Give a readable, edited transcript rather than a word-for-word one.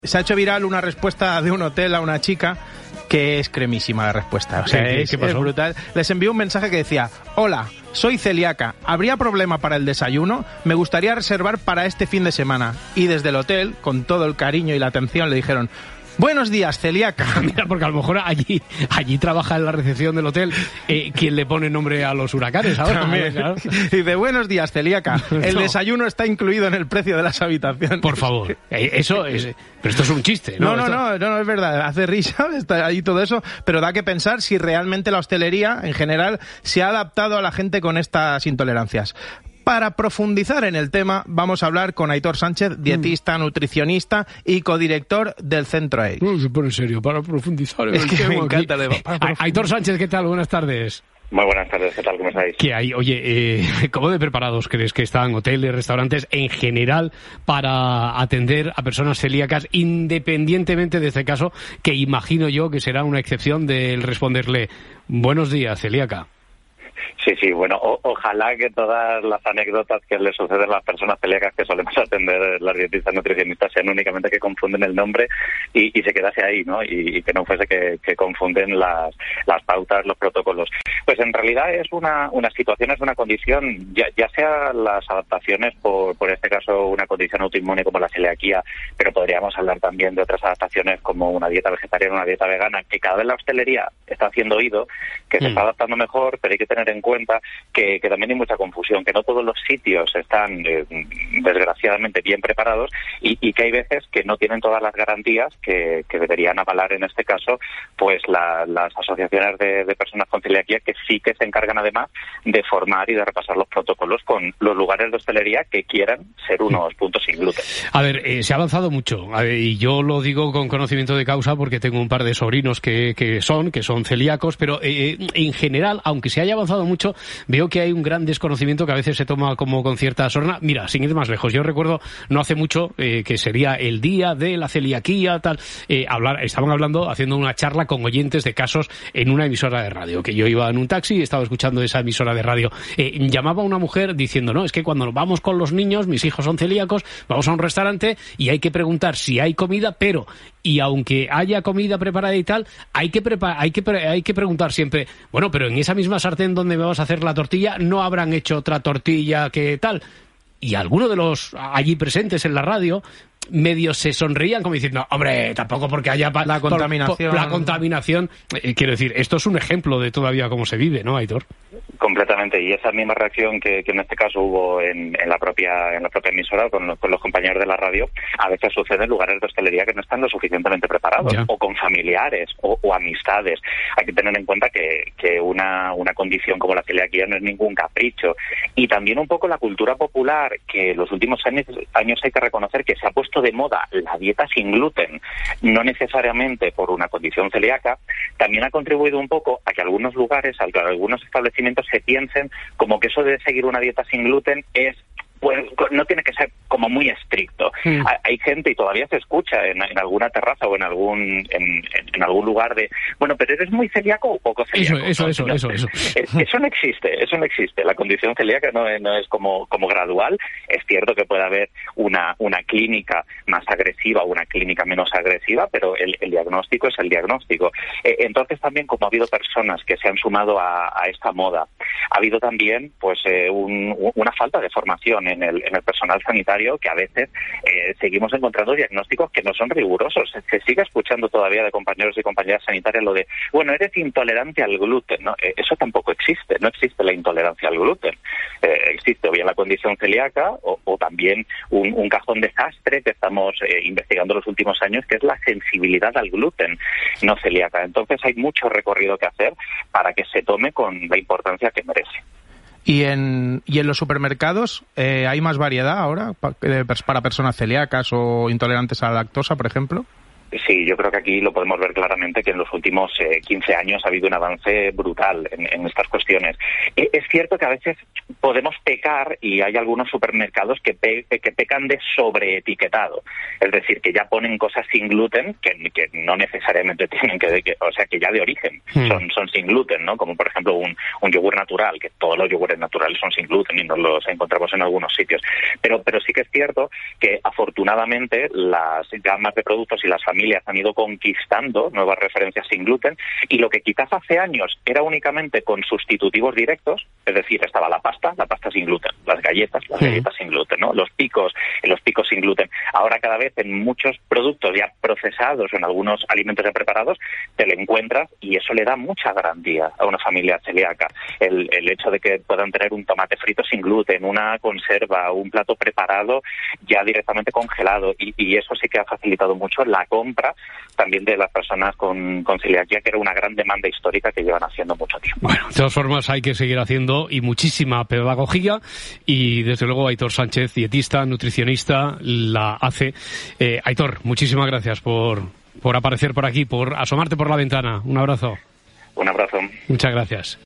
Se ha hecho viral una respuesta de un hotel a una chica que es cremísima la respuesta. O sea, es brutal. Les envió un mensaje que decía: hola, soy celíaca. ¿Habría problema para el desayuno? Me gustaría reservar para este fin de semana. Y desde el hotel, con todo el cariño y la atención, le dijeron: buenos días, celíaca. Mira, porque a lo mejor allí trabaja en la recepción del hotel quien le pone nombre a los huracanes ahora. Claro. Dice: buenos días, celíaca. El desayuno está incluido en el precio de las habitaciones. Por favor. Eso es... Pero esto es un chiste, ¿no? No, es verdad. Hace risa, está ahí todo eso, pero da que pensar si realmente la hostelería, en general, se ha adaptado a la gente con estas intolerancias. Para profundizar en el tema, vamos a hablar con Aitor Sánchez, dietista, nutricionista y codirector del Centro EIC. No, se pone serio, para profundizar en el tema. Me encanta el Aitor Sánchez, ¿qué tal? Buenas tardes. Muy buenas tardes, ¿qué tal? ¿Cómo estáis? ¿Qué hay? Oye, ¿cómo de preparados crees que están hoteles, restaurantes en general para atender a personas celíacas, independientemente de este caso, que imagino yo que será una excepción del responderle: buenos días, celíaca? Sí, bueno, ojalá que todas las anécdotas que les suceden a las personas celíacas que solemos atender las dietistas nutricionistas sean únicamente que confunden el nombre y se quedase ahí, ¿no? Y que no fuese que confunden las pautas, los protocolos. Pues en realidad es una situación, es una condición, ya sea las adaptaciones por este caso una condición autoinmune como la celiaquía, pero podríamos hablar también de otras adaptaciones como una dieta vegetariana, una dieta vegana, que cada vez la hostelería está haciendo oído, que se está adaptando mejor, pero hay que tener en cuenta que también hay mucha confusión, que no todos los sitios están desgraciadamente bien preparados y que hay veces que no tienen todas las garantías que deberían avalar en este caso pues las asociaciones de personas con celiaquía, que sí que se encargan además de formar y de repasar los protocolos con los lugares de hostelería que quieran ser unos puntos sin gluten. A ver, se ha avanzado mucho, y yo lo digo con conocimiento de causa porque tengo un par de sobrinos que son celíacos, pero en general, aunque se haya avanzado mucho, veo que hay un gran desconocimiento que a veces se toma como con cierta sorna. Mira, sin ir más lejos, yo recuerdo no hace mucho que sería el día de la celiaquía, tal, estaban hablando, haciendo una charla con oyentes de casos en una emisora de radio, que yo iba en un taxi y estaba escuchando esa emisora de radio. Llamaba una mujer diciendo: no, es que cuando nos vamos con los niños, mis hijos son celíacos, vamos a un restaurante y hay que preguntar si hay comida, pero, y aunque haya comida preparada y tal, hay que preguntar siempre: bueno, pero en esa misma sartén donde me vas a hacer la tortilla, ¿no habrán hecho otra tortilla que tal? Y algunos de los allí presentes en la radio medio se sonreían como diciendo: hombre, tampoco porque haya la contaminación. Quiero decir, esto es un ejemplo de todavía cómo se vive, ¿no, Aitor? Completamente, y esa misma reacción que en este caso hubo en la propia emisora con los compañeros de la radio, a veces sucede en lugares de hostelería que no están lo suficientemente preparados, o con familiares o amistades. Hay que tener en cuenta que una condición como la celiaquía no es ningún capricho, y también un poco la cultura popular, que los últimos años hay que reconocer que se ha puesto de moda la dieta sin gluten, no necesariamente por una condición celíaca, también ha contribuido un poco a que algunos lugares, a que algunos establecimientos se piensen como que eso de seguir una dieta sin gluten es, pues, no tiene que ser como muy estricto. Hay gente, y todavía se escucha en alguna terraza o en algún lugar de: bueno, pero ¿eres muy celíaco o poco celíaco? Eso no existe. La condición celíaca no es como gradual. Es cierto que puede haber una clínica más agresiva o una clínica menos agresiva, pero el diagnóstico es el diagnóstico. Entonces también, como ha habido personas que se han sumado a esta moda, ha habido también pues una falta de formación en el personal sanitario, que a veces seguimos encontrando diagnósticos que no son rigurosos. Se sigue escuchando todavía de compañeros y compañeras sanitarias lo de: bueno, eres intolerante al gluten, ¿no? Eso tampoco existe, no existe la intolerancia al gluten. Existe o bien la condición celíaca o también un cajón desastre que estamos investigando los últimos años, que es la sensibilidad al gluten no celíaca. Entonces hay mucho recorrido que hacer para que se tome con la importancia que merece. ¿Y en los supermercados hay más variedad ahora para personas celíacas o intolerantes a la lactosa, por ejemplo? Sí, yo creo que aquí lo podemos ver claramente, que en los últimos 15 años ha habido un avance brutal en estas cuestiones. Es cierto que a veces podemos pecar, y hay algunos supermercados que pecan de sobreetiquetado, es decir, que ya ponen cosas sin gluten que no necesariamente tienen o sea, que ya de origen son sin gluten, ¿no? Como por ejemplo un yogur natural, que todos los yogures naturales son sin gluten y nos los encontramos en algunos sitios. Pero sí que es cierto que afortunadamente las gamas de productos y las familias han ido conquistando nuevas referencias sin gluten, y lo que quizás hace años era únicamente con sustitutivos directos, es decir, estaba la pasta sin gluten, las galletas sin gluten, ¿no? Los picos sin gluten. Ahora cada vez en muchos productos ya procesados o en algunos alimentos ya preparados te lo encuentras, y eso le da mucha garantía a una familia celíaca. El hecho de que puedan tener un tomate frito sin gluten, una conserva, un plato preparado ya directamente congelado, y eso sí que ha facilitado mucho la compra también de las personas con celiaquía, que era una gran demanda histórica que llevan haciendo mucho tiempo. Bueno, de todas formas hay que seguir haciendo, y muchísima pedagogía, y desde luego Aitor Sánchez, dietista, nutricionista, la hace. Aitor, muchísimas gracias por aparecer por aquí, por asomarte por la ventana. Un abrazo. Un abrazo. Muchas gracias.